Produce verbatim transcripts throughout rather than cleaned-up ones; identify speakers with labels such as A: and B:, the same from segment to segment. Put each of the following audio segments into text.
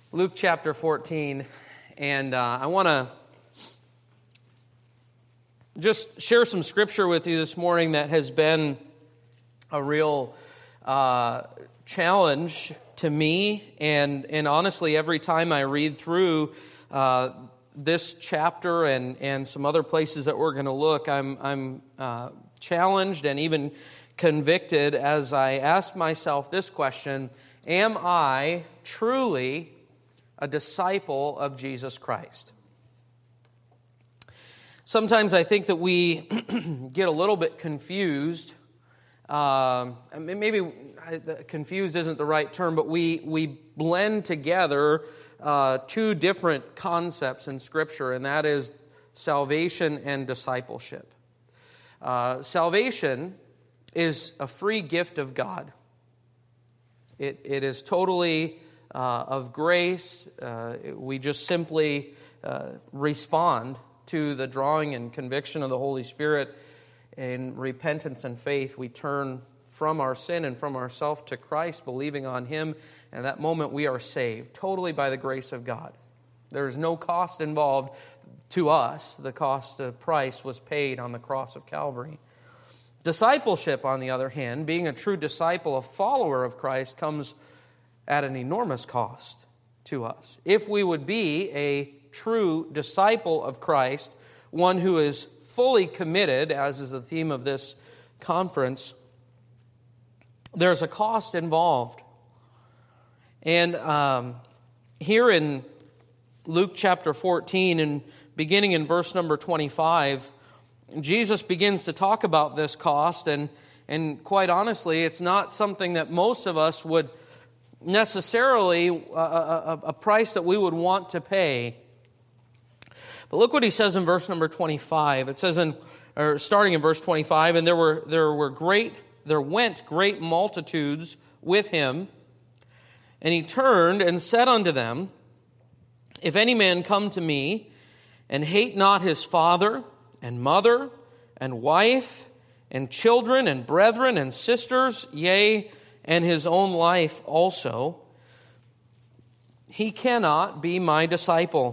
A: Luke chapter fourteen, and uh, I want to just share some scripture with you this morning that has been a real uh, challenge to me, and, and honestly, every time I read through uh, this chapter and, and some other places that we're going to look, I'm, I'm uh, challenged and even convicted as I ask myself this question: am I truly a disciple of Jesus Christ? Sometimes I think that we get a little bit confused. Uh, maybe confused isn't the right term, but we, we blend together uh, two different concepts in Scripture, and that is salvation and discipleship. Uh, salvation is a free gift of God. It, it is totally Uh, of grace. Uh, we just simply uh, respond to the drawing and conviction of the Holy Spirit. In repentance and faith, we turn from our sin and from ourselves to Christ, believing on Him, and at that moment we are saved, totally by the grace of God. There is no cost involved to us. The cost, the price was paid on the cross of Calvary. Discipleship, on the other hand, being a true disciple, a follower of Christ, comes at an enormous cost to us. If we would be a true disciple of Christ, one who is fully committed, as is the theme of this conference, there's a cost involved. And um, here in Luke chapter fourteen, and beginning in verse number twenty-five, Jesus begins to talk about this cost, and, and quite honestly, it's not something that most of us would necessarily a, a, a price that we would want to pay. But look what he says in verse number twenty-five. It says in, or starting in verse twenty-five, and there were there were great there went great multitudes with him, and he turned and said unto them, if any man come to me and hate not his father and mother and wife and children and brethren and sisters, yea, and his own life also, he cannot be my disciple.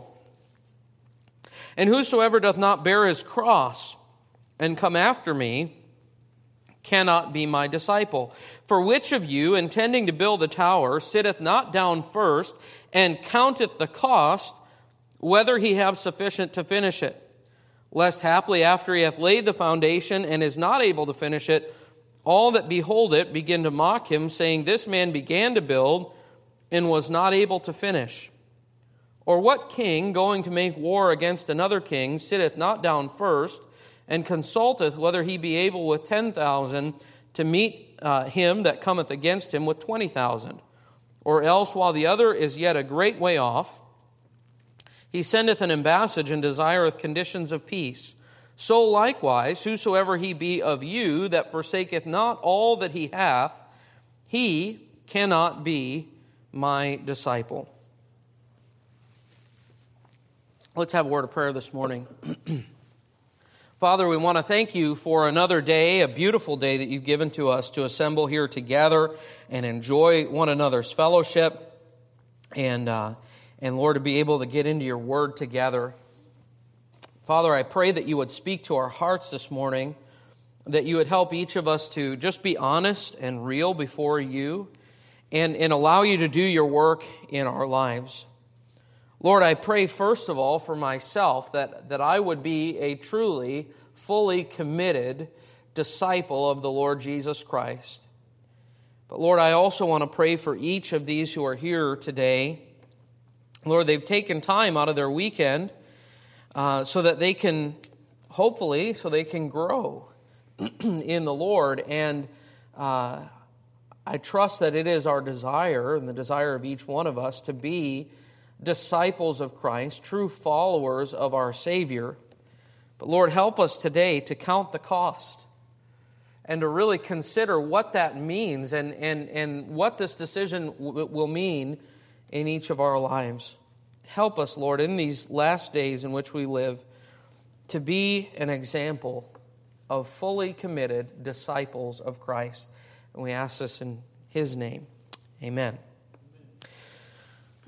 A: And whosoever doth not bear his cross and come after me cannot be my disciple. For which of you, intending to build a tower, sitteth not down first and counteth the cost, whether he have sufficient to finish it? Lest haply after he hath laid the foundation and is not able to finish it, all that behold it begin to mock him, saying, this man began to build and was not able to finish. Or what king, going to make war against another king, sitteth not down first and consulteth whether he be able with ten thousand to meet uh, him that cometh against him with twenty thousand? Or else, while the other is yet a great way off, he sendeth an ambassage and desireth conditions of peace. So likewise, whosoever he be of you that forsaketh not all that he hath, he cannot be my disciple. Let's have a word of prayer this morning. Father, we want to thank you for another day, a beautiful day that you've given to us to assemble here together and enjoy one another's fellowship, and, uh, and Lord, to be able to get into your word together. Father, I pray that you would speak to our hearts this morning, that you would help each of us to just be honest and real before you, and, and allow you to do your work in our lives. Lord, I pray first of all for myself that, that I would be a truly, fully committed disciple of the Lord Jesus Christ. But Lord, I also want to pray for each of these who are here today. Lord, they've taken time out of their weekend Uh, so that they can, hopefully, so they can grow in the Lord. And uh, I trust that it is our desire and the desire of each one of us to be disciples of Christ, true followers of our Savior. But Lord, help us today to count the cost and to really consider what that means and, and, and what this decision w- will mean in each of our lives. Help us, Lord, in these last days in which we live, to be an example of fully committed disciples of Christ. And we ask this in His name. Amen.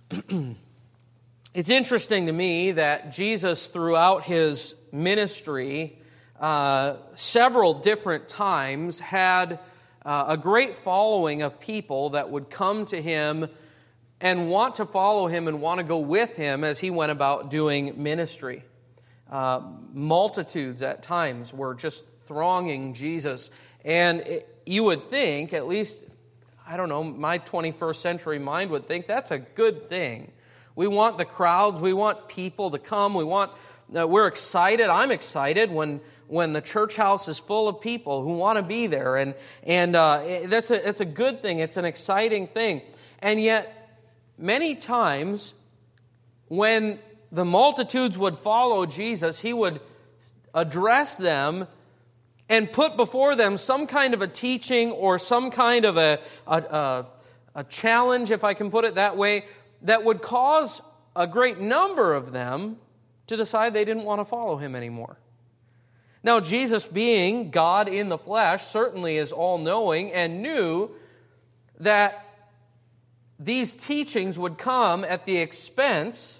A: It's interesting to me that Jesus, throughout his ministry, uh, several different times had uh, a great following of people that would come to him and want to follow him and want to go with him as he went about doing ministry. Uh, multitudes at times were just thronging Jesus. And it, you would think, at least, I don't know, my twenty-first century mind would think that's a good thing. We want the crowds. We want people to come. We want, uh, we're excited. I'm excited when when the church house is full of people who want to be there. And and uh, that's a, it's a good thing. It's an exciting thing. And yet, many times, when the multitudes would follow Jesus, he would address them and put before them some kind of a teaching or some kind of a, a, a, a challenge, if I can put it that way, that would cause a great number of them to decide they didn't want to follow him anymore. Now, Jesus, being God in the flesh, certainly is all-knowing and knew that these teachings would come at the expense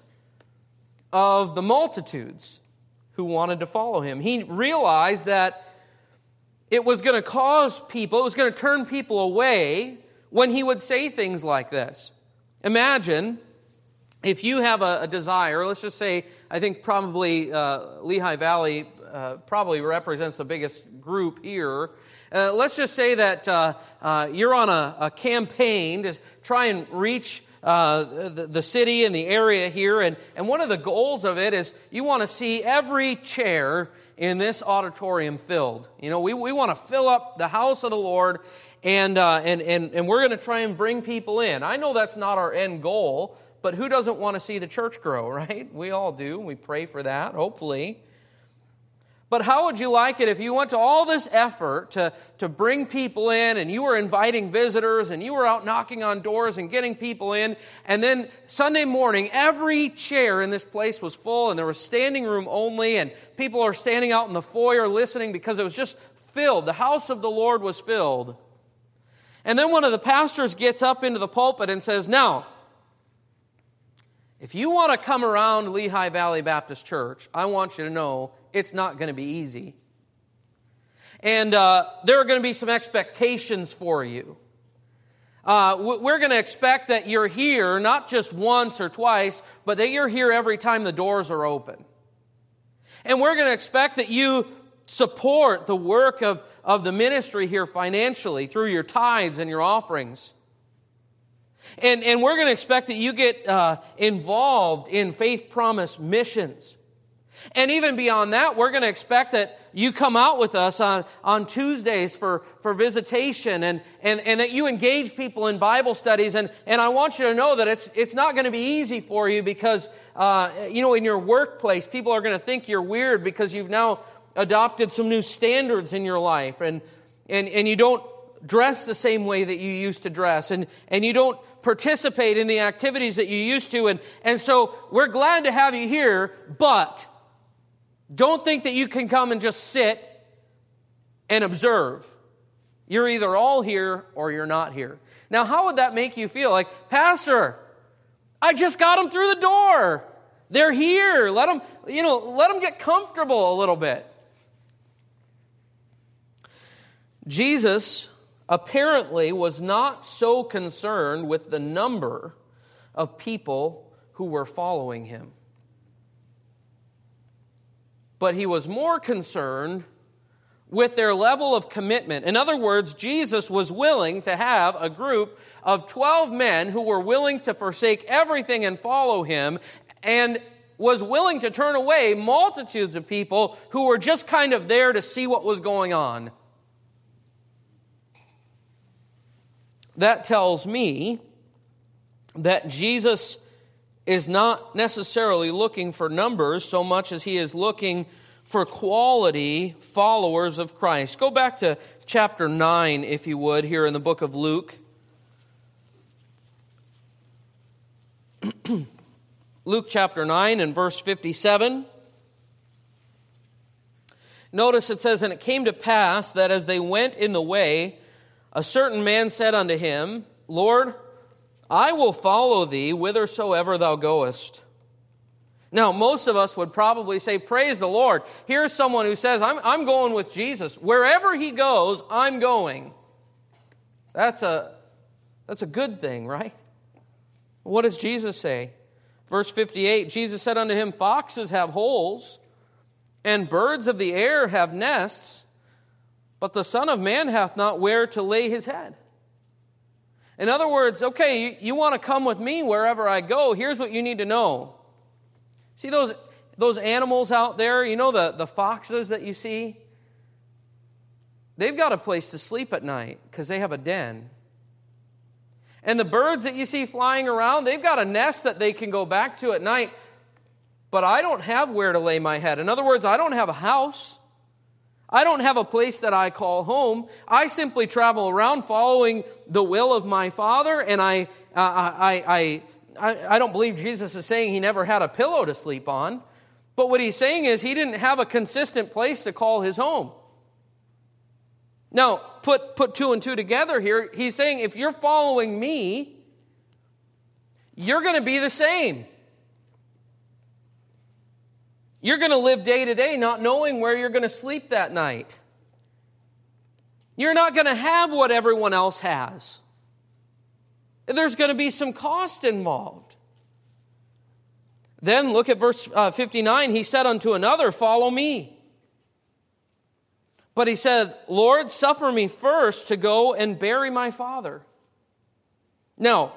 A: of the multitudes who wanted to follow him. He realized that it was going to cause people, it was going to turn people away when he would say things like this. Imagine if you have a, a desire, let's just say, I think probably uh, Lehigh Valley uh, probably represents the biggest group here. Uh, let's just say that uh, uh, you're on a, a campaign to try and reach uh, the, the city and the area here, and, and one of the goals of it is you want to see every chair in this auditorium filled. You know, we, we want to fill up the house of the Lord, and, uh, and, and, and we're going to try and bring people in. I know that's not our end goal, but who doesn't want to see the church grow, right? We all do. We pray for that, hopefully. But how would you like it if you went to all this effort to, to bring people in, and you were inviting visitors, and you were out knocking on doors and getting people in, and then Sunday morning, every chair in this place was full, and there was standing room only, and people are standing out in the foyer listening because it was just filled. The house of the Lord was filled. And then one of the pastors gets up into the pulpit and says, "Now, if you want to come around Lehigh Valley Baptist Church, I want you to know it's not going to be easy. And uh, there are going to be some expectations for you. Uh, we're going to expect that you're here not just once or twice, but that you're here every time the doors are open. And we're going to expect that you support the work of, of the ministry here financially through your tithes and your offerings. And, and we're going to expect that you get uh, involved in Faith Promise missions. And even beyond that, we're going to expect that you come out with us on, on Tuesdays for, for visitation, and, and, and that you engage people in Bible studies. And, and I want you to know that it's, it's not going to be easy for you because, uh, you know, in your workplace, people are going to think you're weird because you've now adopted some new standards in your life. And, and, and you don't dress the same way that you used to dress, and, and you don't participate in the activities that you used to. And, and so we're glad to have you here, but don't think that you can come and just sit and observe. You're either all here or you're not here. Now, how would that make you feel? Like, Pastor, I just got them through the door. They're here. Let them, you know, let them get comfortable a little bit. Jesus apparently was not so concerned with the number of people who were following him. But he was more concerned with their level of commitment. In other words, Jesus was willing to have a group of twelve men who were willing to forsake everything and follow him, and was willing to turn away multitudes of people who were just kind of there to see what was going on. That tells me that Jesus is not necessarily looking for numbers so much as he is looking for quality followers of Christ. Go back to chapter nine, if you would, here in the book of Luke. Luke chapter nine and verse fifty-seven. Notice it says, "And it came to pass that as they went in the way, a certain man said unto him, Lord, I will follow thee whithersoever thou goest. Now, most of us would probably say, praise the Lord. Here's someone who says, I'm, I'm going with Jesus. Wherever he goes, I'm going. That's a, that's a good thing, right? What does Jesus say? Verse fifty-eight, Jesus said unto him, foxes have holes, and birds of the air have nests, but the Son of Man hath not where to lay his head. In other words, okay, you, you want to come with me wherever I go, here's what you need to know. See those, those animals out there, you know the, the foxes that you see? They've got a place to sleep at night because they have a den. And the birds that you see flying around, they've got a nest that they can go back to at night. But I don't have where to lay my head. In other words, I don't have a house. I don't have a place that I call home. I simply travel around following the will of my Father, and I, uh, I, I, I, I don't believe Jesus is saying he never had a pillow to sleep on. But what he's saying is he didn't have a consistent place to call his home. Now, put, put two and two together here. He's saying if you're following me, you're going to be the same. You're going to live day to day not knowing where you're going to sleep that night. You're not going to have what everyone else has. There's going to be some cost involved. Then look at verse uh, fifty-nine. He said unto another, follow me. But he said, Lord, suffer me first to go and bury my father. Now,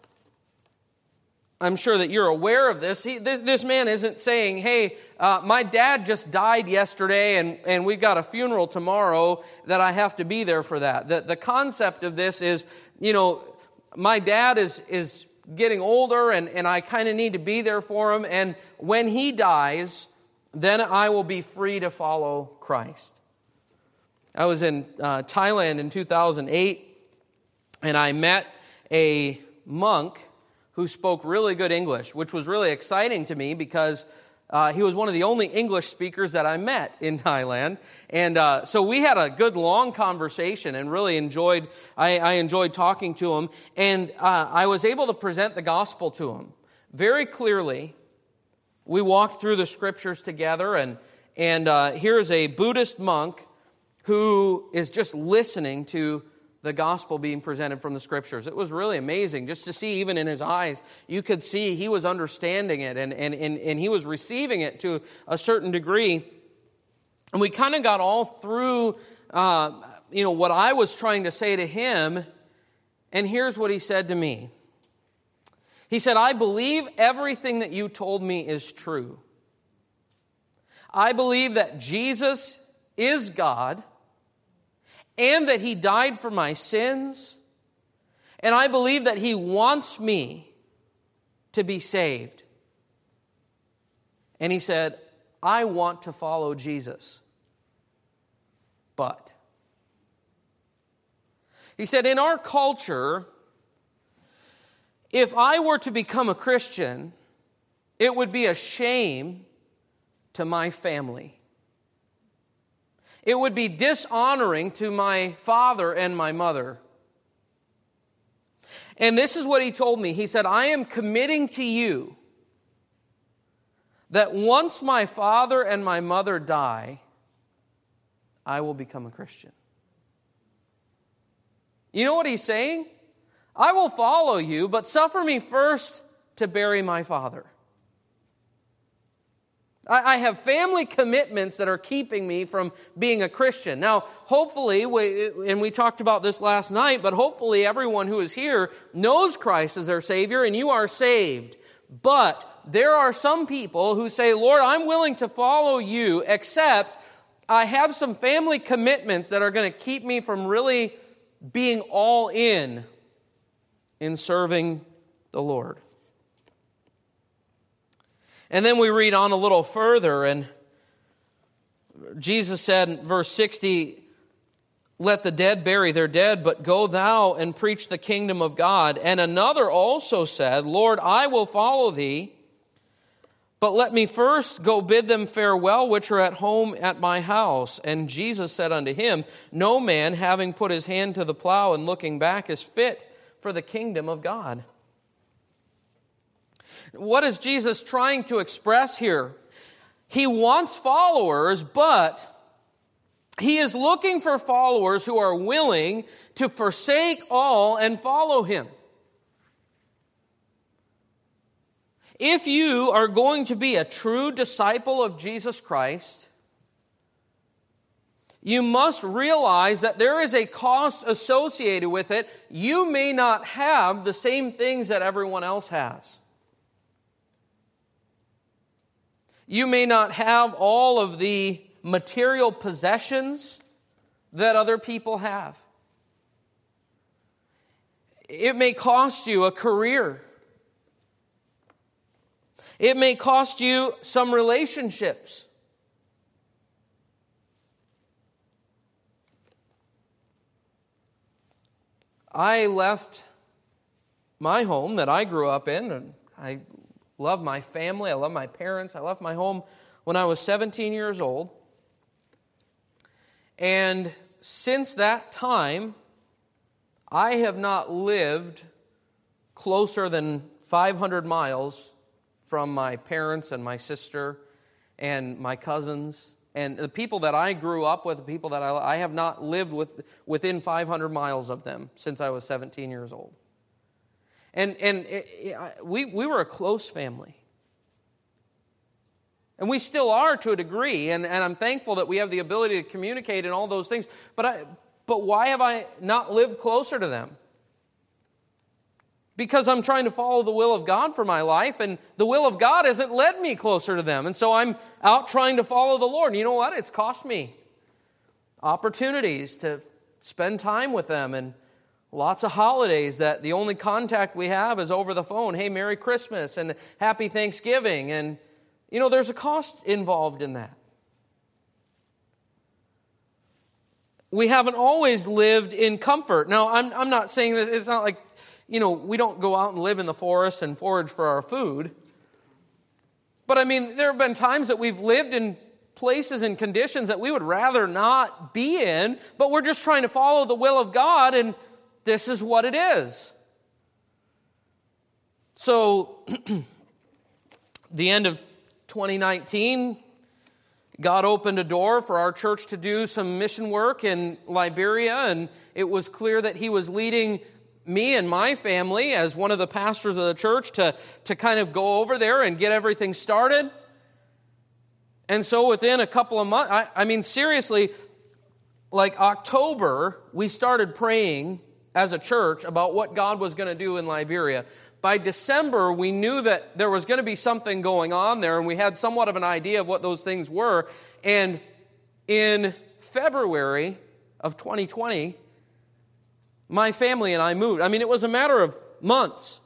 A: I'm sure that you're aware of this. He, this, this man isn't saying, hey, uh, my dad just died yesterday and, and we've got a funeral tomorrow that I have to be there for that. The, the concept of this is, you know, my dad is, is getting older and, and I kind of need to be there for him. And when he dies, then I will be free to follow Christ. I was in uh, Thailand in two thousand eight, and I met a monk who spoke really good English, which was really exciting to me because uh, he was one of the only English speakers that I met in Thailand. And uh, so we had a good long conversation and really enjoyed, I, I enjoyed talking to him. And uh, I was able to present the gospel to him very clearly. We walked through the scriptures together, and, and uh, here's a Buddhist monk who is just listening to the gospel being presented from the scriptures. It was really amazing just to see, even in his eyes, you could see he was understanding it and, and, and, and he was receiving it to a certain degree. And we kind of got all through, uh, you know, what I was trying to say to him. And here's what he said to me. He said, I believe everything that you told me is true. I believe that Jesus is God, and that he died for my sins, and I believe that he wants me to be saved. And he said, I want to follow Jesus. But, he said, in our culture, if I were to become a Christian, it would be a shame to my family. It would be dishonoring to my father and my mother. And this is what he told me. He said, I am committing to you that once my father and my mother die, I will become a Christian. You know what he's saying? I will follow you, but suffer me first to bury my father. I have family commitments that are keeping me from being a Christian. Now, hopefully, we, and we talked about this last night, but hopefully everyone who is here knows Christ as their Savior and you are saved. But there are some people who say, Lord, I'm willing to follow you, except I have some family commitments that are going to keep me from really being all in in serving the Lord. And then we read on a little further, and Jesus said in verse sixty, let the dead bury their dead, but go thou and preach the kingdom of God. And another also said, Lord, I will follow thee, but let me first go bid them farewell which are at home at my house. And Jesus said unto him, no man, having put his hand to the plow and looking back, is fit for the kingdom of God. What is Jesus trying to express here? He wants followers, but he is looking for followers who are willing to forsake all and follow him. If you are going to be a true disciple of Jesus Christ, you must realize that there is a cost associated with it. You may not have the same things that everyone else has. You may not have all of the material possessions that other people have. It may cost you a career. It may cost you some relationships. I left my home that I grew up in, and I love my family, I love my parents. I left my home when I was seventeen years old. And since that time, I have not lived closer than five hundred miles from my parents and my sister and my cousins. And the people that I grew up with, the people that I, I have not lived with within five hundred miles of them since I was seventeen years old. And and it, it, we we were a close family. And we still are to a degree, and, and I'm thankful that we have the ability to communicate and all those things. But I, but why have I not lived closer to them? Because I'm trying to follow the will of God for my life, and the will of God hasn't led me closer to them. And so I'm out trying to follow the Lord. And you know what? It's cost me opportunities to spend time with them, and lots of holidays that the only contact we have is over the phone. Hey, Merry Christmas and Happy Thanksgiving. And, you know, there's a cost involved in that. We haven't always lived in comfort. Now, I'm, I'm not saying that it's not like, you know, we don't go out and live in the forest and forage for our food. But I mean, there have been times that we've lived in places and conditions that we would rather not be in, but we're just trying to follow the will of God, and this is what it is. So, the end of twenty nineteen, God opened a door for our church to do some mission work in Liberia, and it was clear that He was leading me and my family as one of the pastors of the church to, to kind of go over there and get everything started. And so within a couple of months, I, I mean, seriously, like October, we started praying as a church about what God was going to do in Liberia. By December, we knew that there was going to be something going on there, and we had somewhat of an idea of what those things were. And in February of twenty twenty, my family and I moved. I mean, it was a matter of months.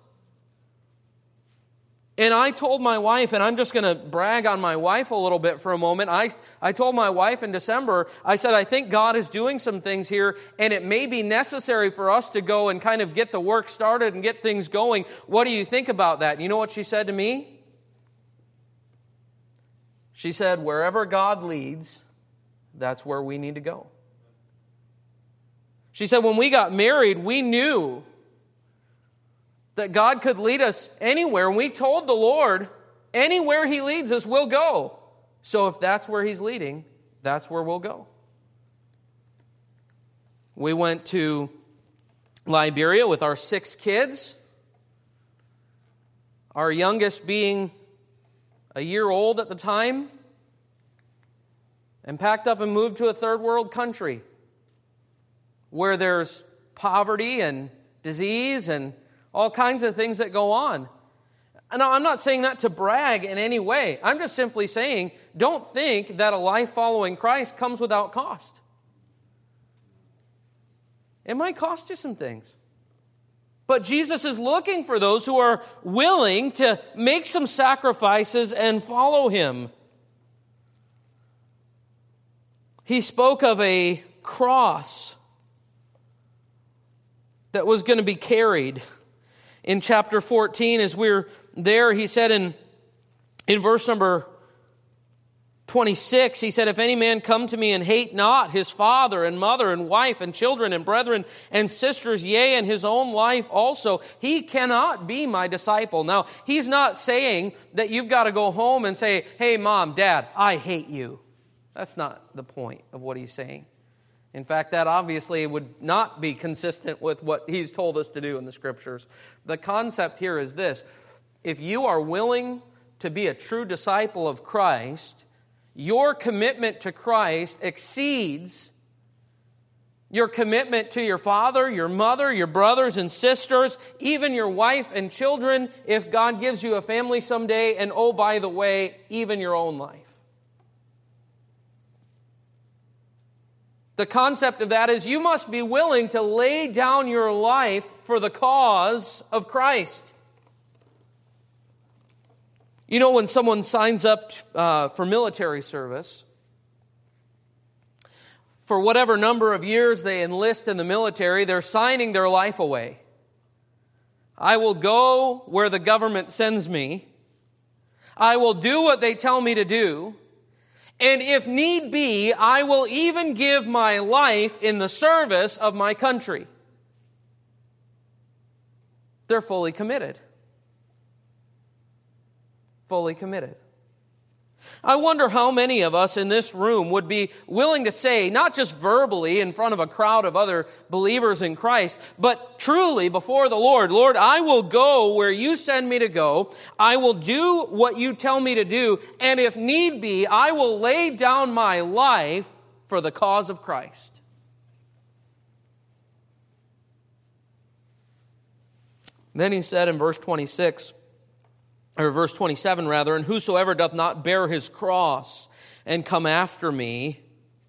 A: And I told my wife, and I'm just going to brag on my wife a little bit for a moment. I, I told my wife in December, I said, I think God is doing some things here, and it may be necessary for us to go and kind of get the work started and get things going. What do you think about that? You know what she said to me? She said, wherever God leads, that's where we need to go. She said, when we got married, we knew that God could lead us anywhere. And we told the Lord, anywhere He leads us, we'll go. So if that's where He's leading, that's where we'll go. We went to Liberia with our six kids, our youngest being a year old at the time, and packed up and moved to a third world country where there's poverty and disease and all kinds of things that go on. And I'm not saying that to brag in any way. I'm just simply saying, don't think that a life following Christ comes without cost. It might cost you some things. But Jesus is looking for those who are willing to make some sacrifices and follow Him. He spoke of a cross that was going to be carried. In chapter fourteen, as we're there, he said in, in verse number twenty-six, he said, if any man come to me and hate not his father and mother and wife and children and brethren and sisters, yea, and his own life also, he cannot be my disciple. Now, he's not saying that you've got to go home and say, hey, mom, dad, I hate you. That's not the point of what he's saying. In fact, that obviously would not be consistent with what he's told us to do in the Scriptures. The concept here is this: if you are willing to be a true disciple of Christ, your commitment to Christ exceeds your commitment to your father, your mother, your brothers and sisters, even your wife and children, if God gives you a family someday, and oh, by the way, even your own life. The concept of that is you must be willing to lay down your life for the cause of Christ. You know, when someone signs up uh, for military service, for whatever number of years they enlist in the military, they're signing their life away. I will go where the government sends me. I will do what they tell me to do. And if need be, I will even give my life in the service of my country. They're fully committed. Fully committed. I wonder how many of us in this room would be willing to say, not just verbally in front of a crowd of other believers in Christ, but truly before the Lord, Lord, I will go where you send me to go. I will do what you tell me to do. And if need be, I will lay down my life for the cause of Christ. Then he said in verse twenty-six, or verse twenty-seven rather, and whosoever doth not bear his cross and come after me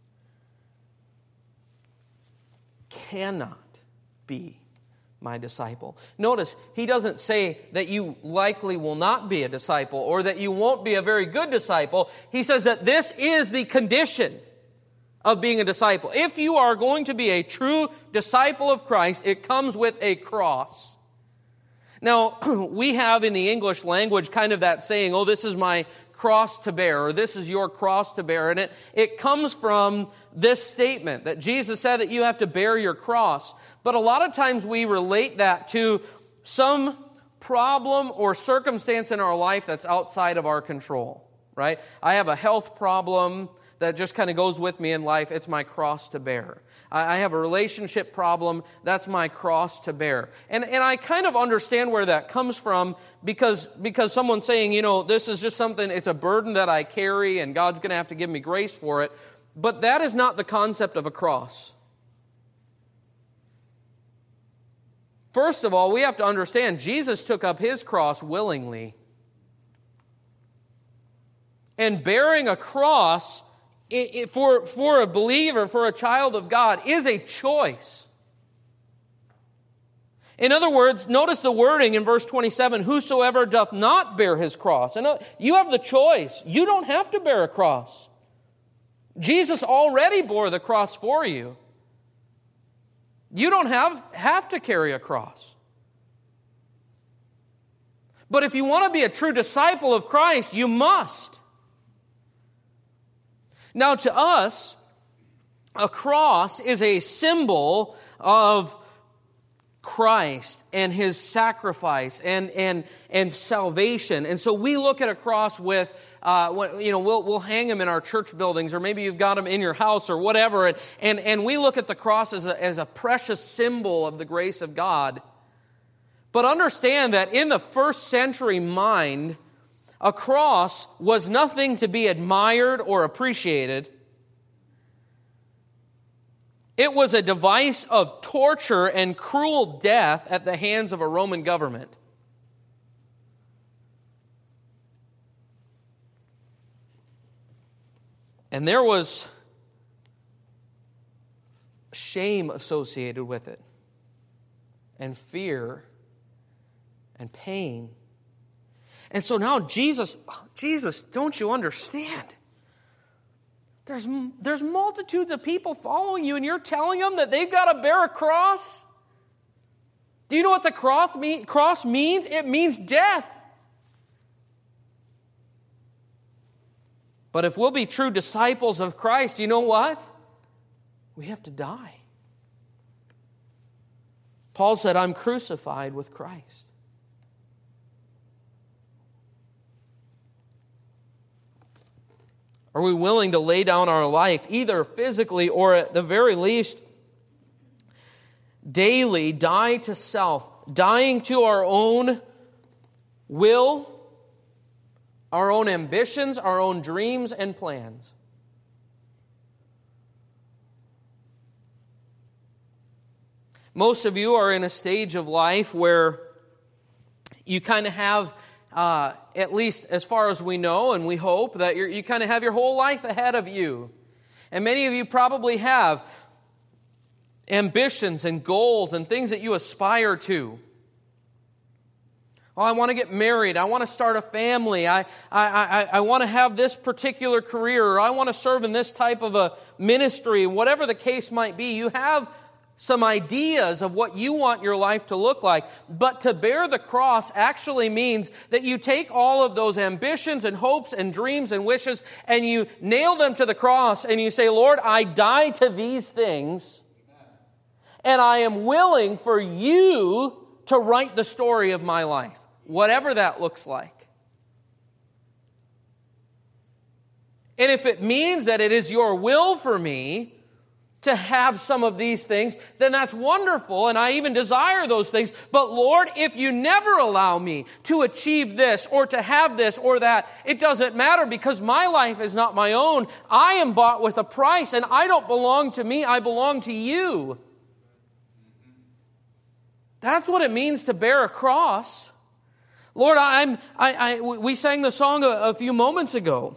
A: cannot be my disciple. Notice, he doesn't say that you likely will not be a disciple or that you won't be a very good disciple. He says that this is the condition of being a disciple. If you are going to be a true disciple of Christ, it comes with a cross. Now, we have in the English language kind of that saying, oh, this is my cross to bear, or this is your cross to bear. And it, it comes from this statement that Jesus said that you have to bear your cross. But a lot of times we relate that to some problem or circumstance in our life that's outside of our control, right? I have a health problem that just kind of goes with me in life. It's my cross to bear. I have a relationship problem. That's my cross to bear. And and I kind of understand where that comes from because, because someone's saying, you know, this is just something, it's a burden that I carry and God's going to have to give me grace for it. But that is not the concept of a cross. First of all, we have to understand Jesus took up his cross willingly. And bearing a cross It, it, for, for a believer, for a child of God, is a choice. In other words, notice the wording in verse twenty-seven, whosoever doth not bear his cross. And you have the choice. You don't have to bear a cross. Jesus already bore the cross for you. You don't have, have to carry a cross. But if you want to be a true disciple of Christ, you must. Now, to us, a cross is a symbol of Christ and his sacrifice and and and salvation. And so we look at a cross with, uh, you know, we'll we'll hang them in our church buildings, or maybe you've got them in your house or whatever. And and, and we look at the cross as a, as a precious symbol of the grace of God. But understand that in the first century mind, a cross was nothing to be admired or appreciated. It was a device of torture and cruel death at the hands of a Roman government. And there was shame associated with it, and fear, and pain. And so now Jesus, Jesus, don't you understand? There's, there's multitudes of people following you, and you're telling them that they've got to bear a cross? Do you know what the cross, mean, cross means? It means death. But if we'll be true disciples of Christ, you know what? We have to die. Paul said, I'm crucified with Christ. Are we willing to lay down our life, either physically or at the very least, daily die to self, dying to our own will, our own ambitions, our own dreams and plans? Most of you are in a stage of life where you kind of have, uh, at least as far as we know and we hope, that you're, you kind of have your whole life ahead of you. And many of you probably have ambitions and goals and things that you aspire to. Oh, I want to get married. I want to start a family. I, I, I, I want to have this particular career. Or I want to serve in this type of a ministry. Whatever the case might be, you have some ideas of what you want your life to look like. But to bear the cross actually means that you take all of those ambitions and hopes and dreams and wishes and you nail them to the cross and you say, Lord, I die to these things and I am willing for you to write the story of my life, whatever that looks like. And if it means that it is your will for me to have some of these things, then that's wonderful, and I even desire those things. But Lord, if you never allow me to achieve this or to have this or that, it doesn't matter because my life is not my own. I am bought with a price, and I don't belong to me, I belong to you. That's what it means to bear a cross. Lord, I'm, I, I, we sang the song a, a few moments ago.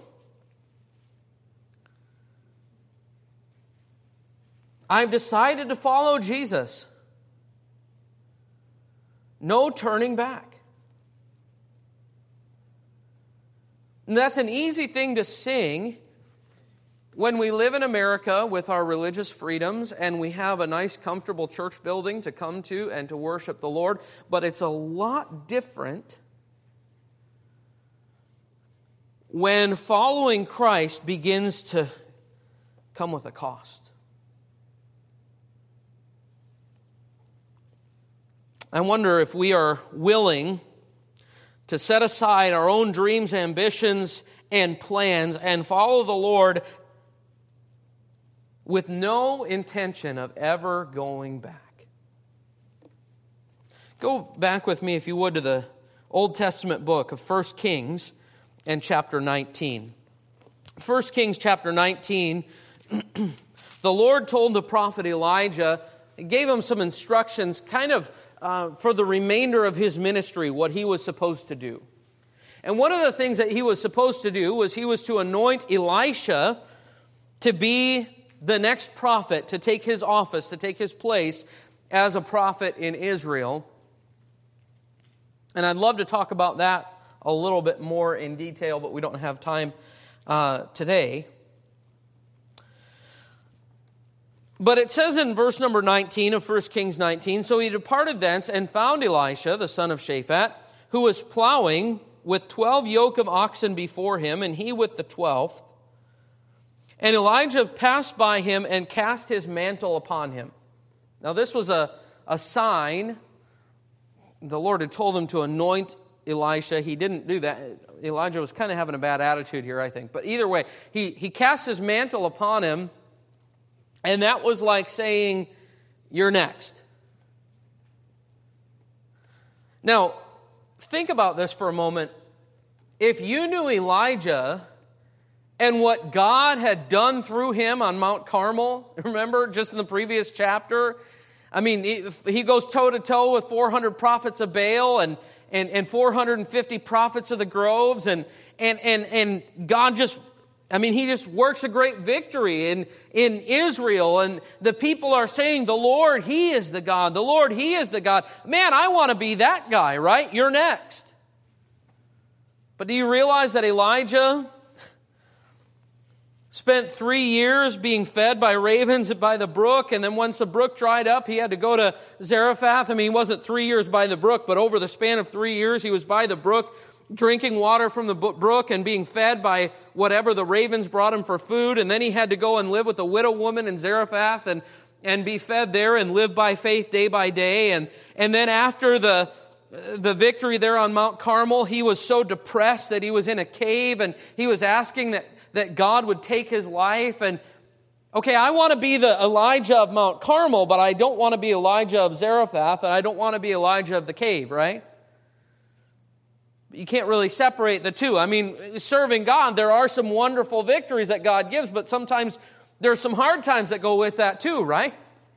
A: I've decided to follow Jesus. No turning back. And that's an easy thing to sing when we live in America with our religious freedoms and we have a nice, comfortable church building to come to and to worship the Lord. But it's a lot different when following Christ begins to come with a cost. I wonder if we are willing to set aside our own dreams, ambitions, and plans and follow the Lord with no intention of ever going back. Go back with me, if you would, to the Old Testament book of First Kings and chapter nineteen. First Kings chapter nineteen, the Lord told the prophet Elijah, gave him some instructions, kind of Uh, for the remainder of his ministry, what he was supposed to do. And one of the things that he was supposed to do was he was to anoint Elisha to be the next prophet, to take his office, to take his place as a prophet in Israel. And I'd love to talk about that a little bit more in detail, but we don't have time uh, today. But it says in verse number nineteen of First Kings nineteen, so he departed thence and found Elisha, the son of Shaphat, who was plowing with twelve yoke of oxen before him, and he with the twelfth. And Elijah passed by him and cast his mantle upon him. Now this was a, a sign. The Lord had told him to anoint Elisha. He didn't do that. Elijah was kind of having a bad attitude here, I think. But either way, he, he cast his mantle upon him. And that was like saying, you're next. Now, think about this for a moment. If you knew Elijah and what God had done through him on Mount Carmel, remember just in the previous chapter? I mean, he goes toe-to-toe with four hundred prophets of Baal and, and, and four hundred fifty prophets of the groves. And, and, and, and God just... I mean, he just works a great victory in, in Israel, and the people are saying, the Lord, He is the God. The Lord, He is the God. Man, I want to be that guy, right? You're next. But do you realize that Elijah spent three years being fed by ravens by the brook, and then once the brook dried up, he had to go to Zarephath. I mean, he wasn't three years by the brook, but over the span of three years, he was by the brook. drinking water from the brook and being fed by whatever the ravens brought him for food. And then he had to go and live with a widow woman in Zarephath and, and be fed there and live by faith day by day. And, and then after the, the victory there on Mount Carmel, he was so depressed that he was in a cave and he was asking that, that God would take his life. And okay, I want to be the Elijah of Mount Carmel, but I don't want to be Elijah of Zarephath, and I don't want to be Elijah of the cave, right? You can't really separate the two. I mean, serving God, there are some wonderful victories that God gives, but sometimes there's some hard times that go with that too, right?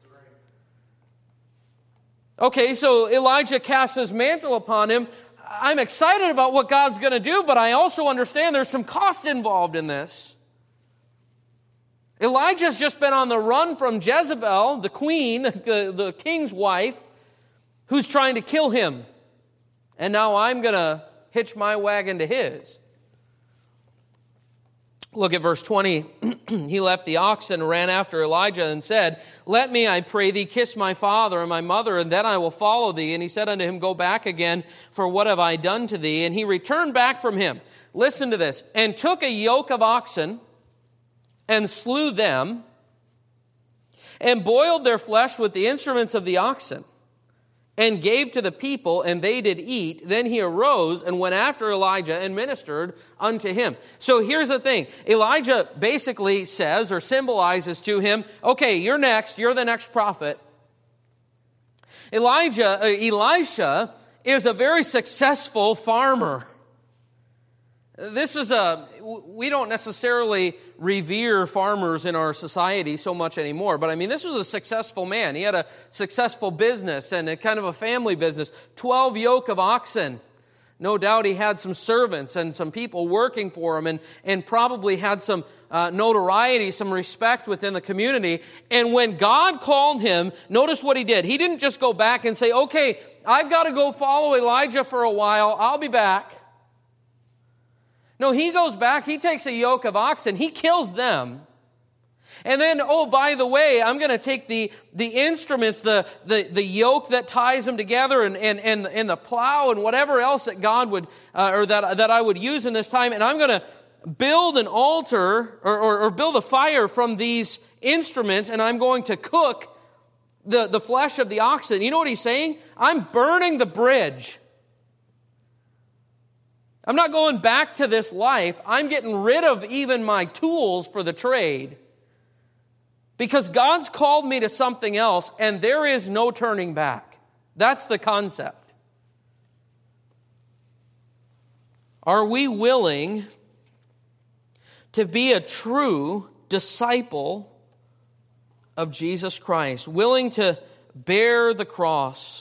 A: Okay, so Elijah casts his mantle upon him. I'm excited about what God's going to do, but I also understand there's some cost involved in this. Elijah's just been on the run from Jezebel, the queen, the, the king's wife, who's trying to kill him. And now I'm going to hitch my wagon to his. Look at verse twenty. He left the oxen and ran after Elijah and said, "Let me, I pray thee, kiss my father and my mother, and then I will follow thee." And he said unto him, "Go back again, for what have I done to thee?" And he returned back from him. Listen to this. "And took a yoke of oxen, and slew them, and boiled their flesh with the instruments of the oxen, and gave to the people, and they did eat. Then he arose and went after Elijah and ministered unto him." So here's the thing. Elijah basically says or symbolizes to him, okay, you're next. You're the next prophet. Elijah, uh, Elisha is a very successful farmer. This is a, we don't necessarily revere farmers in our society so much anymore, but I mean, this was a successful man. He had a successful business and a kind of a family business. Twelve yoke of oxen. No doubt he had some servants and some people working for him and, and probably had some uh, notoriety, some respect within the community. And when God called him, notice what he did. He didn't just go back and say, okay, I've got to go follow Elijah for a while. I'll be back. No, he goes back, he takes a yoke of oxen, he kills them. And then, oh, by the way, I'm going to take the, the instruments, the, the, the yoke that ties them together and, and, and, and the plow and whatever else that God would, uh, or that, that I would use in this time, and I'm going to build an altar or, or, or build a fire from these instruments, and I'm going to cook the, the flesh of the oxen. You know what he's saying? I'm burning the bridge. I'm not going back to this life. I'm getting rid of even my tools for the trade. Because God's called me to something else, and there is no turning back. That's the concept. Are we willing to be a true disciple of Jesus Christ? Willing to bear the cross?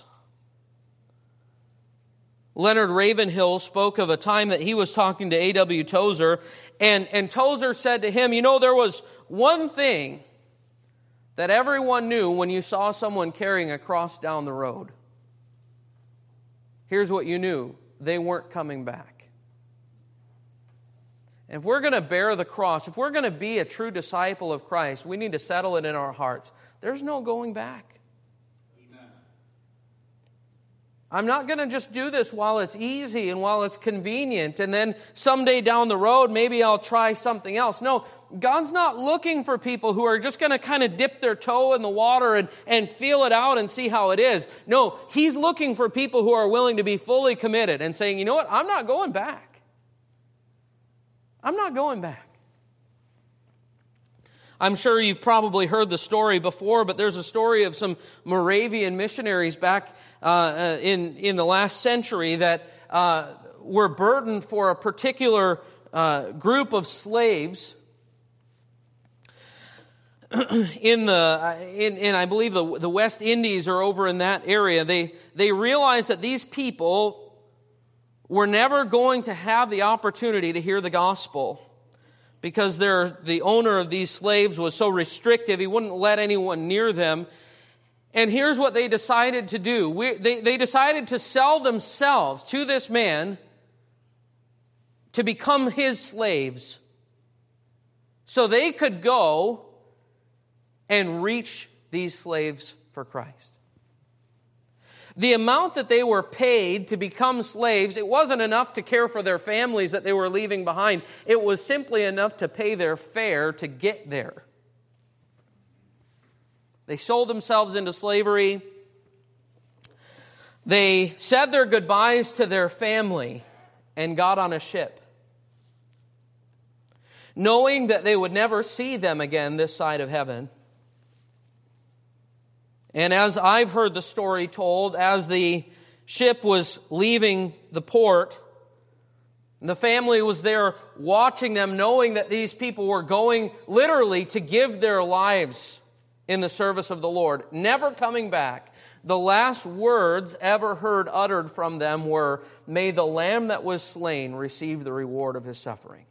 A: Leonard Ravenhill spoke of a time that he was talking to A W Tozer, and, and Tozer said to him, you know, there was one thing that everyone knew when you saw someone carrying a cross down the road. Here's what you knew. They weren't coming back. If we're going to bear the cross, if we're going to be a true disciple of Christ, we need to settle it in our hearts. There's no going back. I'm not going to just do this while it's easy and while it's convenient, and then someday down the road, maybe I'll try something else. No, God's not looking for people who are just going to kind of dip their toe in the water and, and feel it out and see how it is. No, He's looking for people who are willing to be fully committed and saying, you know what, I'm not going back. I'm not going back. I'm sure you've probably heard the story before, but there's a story of some Moravian missionaries back uh, in, in the last century that uh, were burdened for a particular uh, group of slaves in the in, in I believe the, the West Indies or over in that area. They they realized that these people were never going to have the opportunity to hear the gospel, because the owner of these slaves was so restrictive, he wouldn't let anyone near them. And here's what they decided to do. We, they, they decided to sell themselves to this man to become his slaves, so they could go and reach these slaves for Christ. The amount that they were paid to become slaves, it wasn't enough to care for their families that they were leaving behind. It was simply enough to pay their fare to get there. They sold themselves into slavery. They said their goodbyes to their family and got on a ship, knowing that they would never see them again this side of heaven. And as I've heard the story told, as the ship was leaving the port, the family was there watching them, knowing that these people were going literally to give their lives in the service of the Lord, never coming back. The last words ever heard uttered from them were, "May the Lamb that was slain receive the reward of his suffering."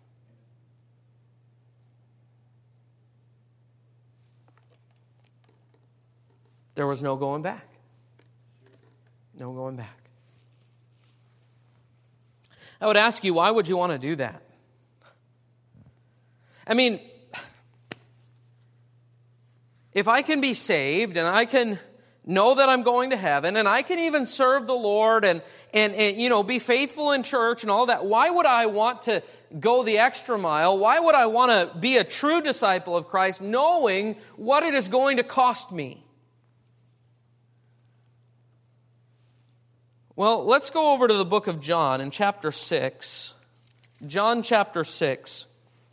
A: There was no going back. No going back. I would ask you, why would you want to do that? I mean, if I can be saved and I can know that I'm going to heaven and I can even serve the Lord and, and, and you know, be faithful in church and all that, why would I want to go the extra mile? Why would I want to be a true disciple of Christ knowing what it is going to cost me? Well, let's go over to the book of John in chapter six. John chapter six.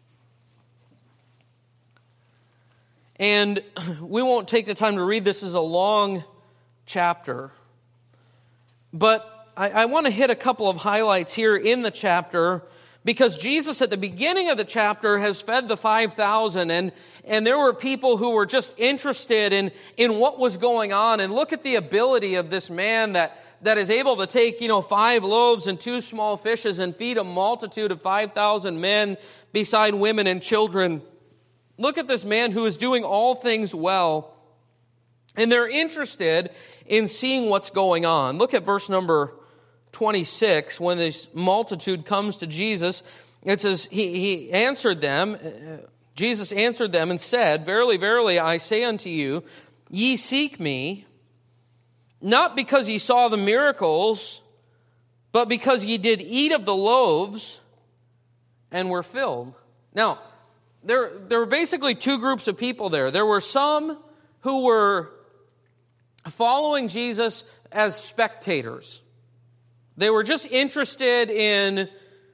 A: And we won't take the time to read this. This is a long chapter. But I, I want to hit a couple of highlights here in the chapter, because Jesus at the beginning of the chapter has fed the five thousand, and, and there were people who were just interested in, in what was going on. And look at the ability of this man that that is able to take, you know, five loaves and two small fishes and feed a multitude of five thousand men beside women and children. Look at this man who is doing all things well. And they're interested in seeing what's going on. Look at verse number twenty-six. When this multitude comes to Jesus, it says, he, he answered them, Jesus answered them and said, "Verily, verily, I say unto you, ye seek me, not because ye saw the miracles, but because ye did eat of the loaves and were filled." Now, there, there were basically two groups of people there. There were some who were following Jesus as spectators. They were just interested in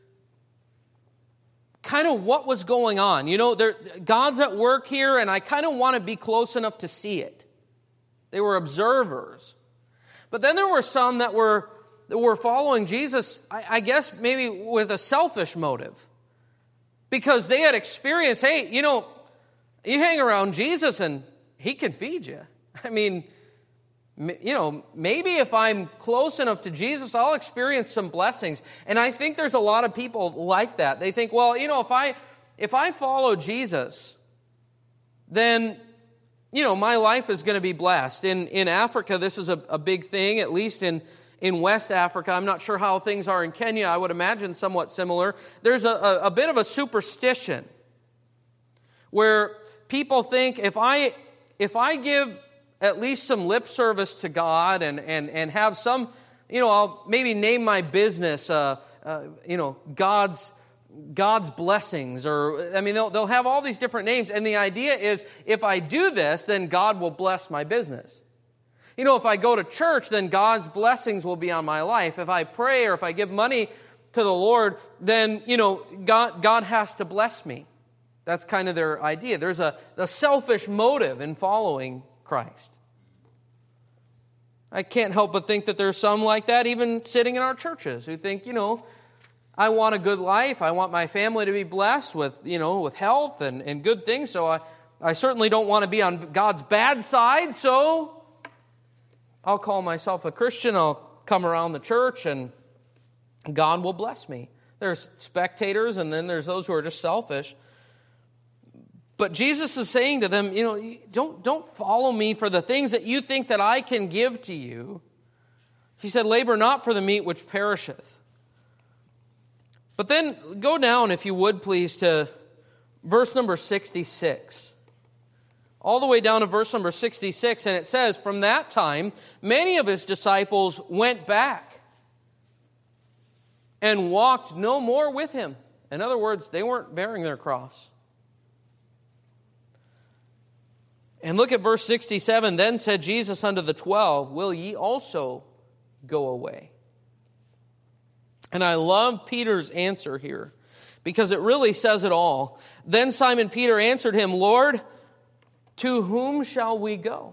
A: kind of what was going on. You know, God's at work here, and I kind of want to be close enough to see it. They were observers. But then there were some that were that were following Jesus, I, I guess maybe with a selfish motive. Because they had experienced, hey, you know, you hang around Jesus and he can feed you. I mean, you know, maybe if I'm close enough to Jesus, I'll experience some blessings. And I think there's a lot of people like that. They think, well, you know, if I if I follow Jesus, then you know, my life is going to be blessed. In in Africa, this is a, a big thing, at least in, in West Africa. I'm not sure how things are in Kenya. I would imagine somewhat similar. There's a, a, a bit of a superstition where people think if I if I give at least some lip service to God and, and, and have some, you know, I'll maybe name my business, uh, uh, you know, God's God's blessings, or, I mean, they'll, they'll have all these different names, and the idea is, if I do this, then God will bless my business. You know, if I go to church, then God's blessings will be on my life. If I pray or if I give money to the Lord, then, you know, God, God has to bless me. That's kind of their idea. There's a, a selfish motive in following Christ. I can't help but think that there's some like that, even sitting in our churches, who think, you know, I want a good life. I want my family to be blessed with, you know, with health and, and good things. So I, I certainly don't want to be on God's bad side. So I'll call myself a Christian. I'll come around the church and God will bless me. There's spectators and then there's those who are just selfish. But Jesus is saying to them, you know, don't, don't follow me for the things that you think that I can give to you. He said, labor not for the meat which perisheth. But then go down, if you would, please, to verse number sixty-six. all the way down to verse number sixty-six, and it says, "From that time, many of his disciples went back and walked no more with him." In other words, they weren't bearing their cross. And look at verse sixty-seven. "Then said Jesus unto the twelve, Will ye also go away?" And I love Peter's answer here, because it really says it all. "Then Simon Peter answered him, Lord, to whom shall we go?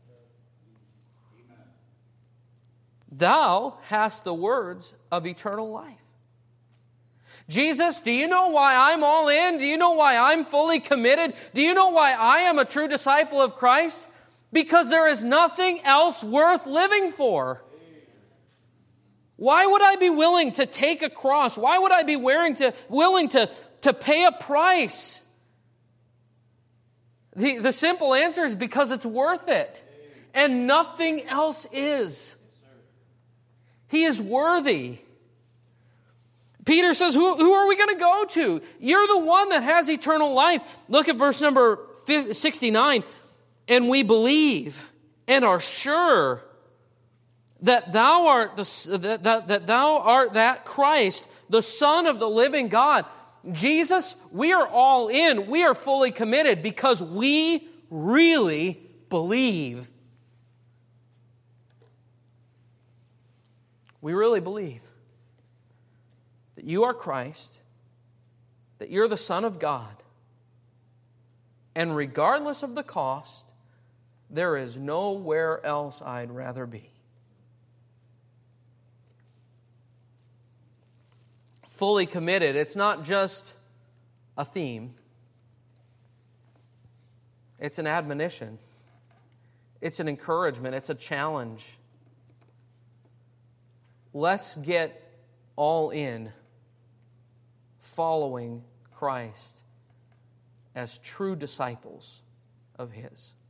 A: Thou hast the words of eternal life." Jesus, do you know why I'm all in? Do you know why I'm fully committed? Do you know why I am a true disciple of Christ? Because there is nothing else worth living for. Why would I be willing to take a cross? Why would I be willing to, willing to, to pay a price? The, the simple answer is because it's worth it. And nothing else is. He is worthy. Peter says, who, who are we going to go to? You're the one that has eternal life. Look at verse number sixty-nine. "And we believe and are sure that thou art the, that, that, that thou art that Christ, the Son of the living God." Jesus, we are all in. We are fully committed because we really believe. We really believe that you are Christ, that you're the Son of God, and regardless of the cost, there is nowhere else I'd rather be. Fully committed, it's not just a theme. It's an admonition. It's an encouragement. It's a challenge. Let's get all in following Christ as true disciples of His.